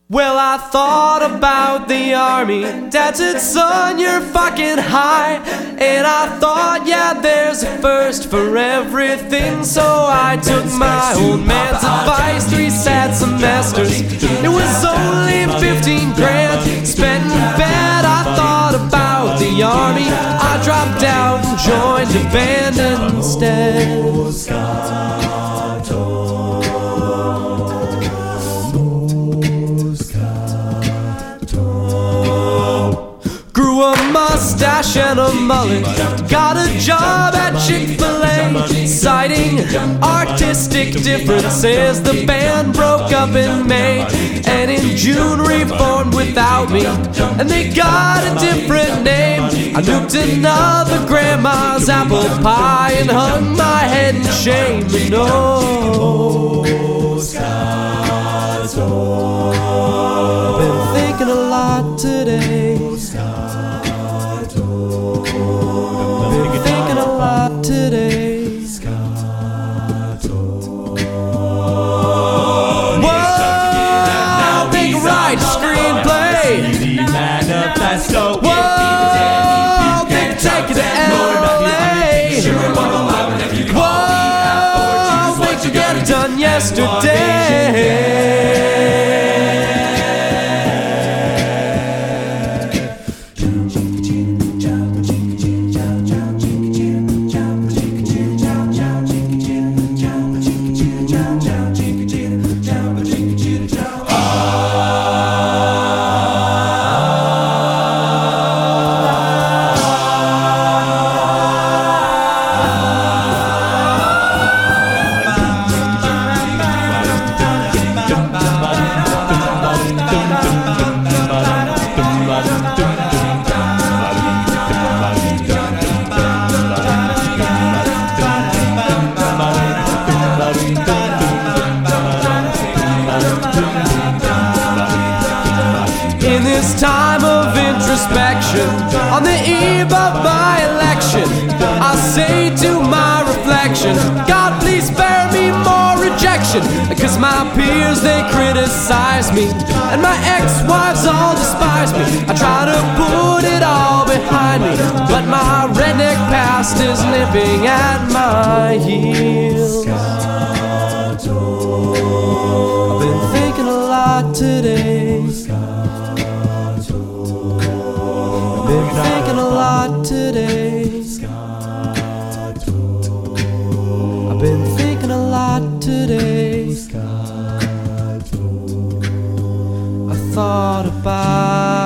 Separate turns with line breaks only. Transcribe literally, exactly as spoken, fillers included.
Well, I thought about the army. Dad said, son, you're fucking high. And I thought, yeah, there's a first for everything. So I took my old man's advice, three sad semesters. It was only fifteen grand spent in bed. I thought about the army. I dropped out and joined a band instead. Grew a mustache and a mullet, got a job at Chick-fil-A, citing artistic differences. The band broke up in May, and in June reformed without me, and they got a different name. I nuked another grandma's apple pie and hung my head in shame. And oh, I've been thinking a lot today. Been thinking a lot today. Whoa, big right screenplay. Whoa, big take it to L A. Whoa, big to get it done yesterday. In this time of introspection, on the eve of my election, I say to my reflection, God, please spare me more rejection. Cause my peers, they criticize me, and my ex-wives all despise me. I try to put it all behind me, but my redneck past is nipping at my heels. I've been thinking a lot today. Been thinking a lot today. I've been thinking a lot today. I thought about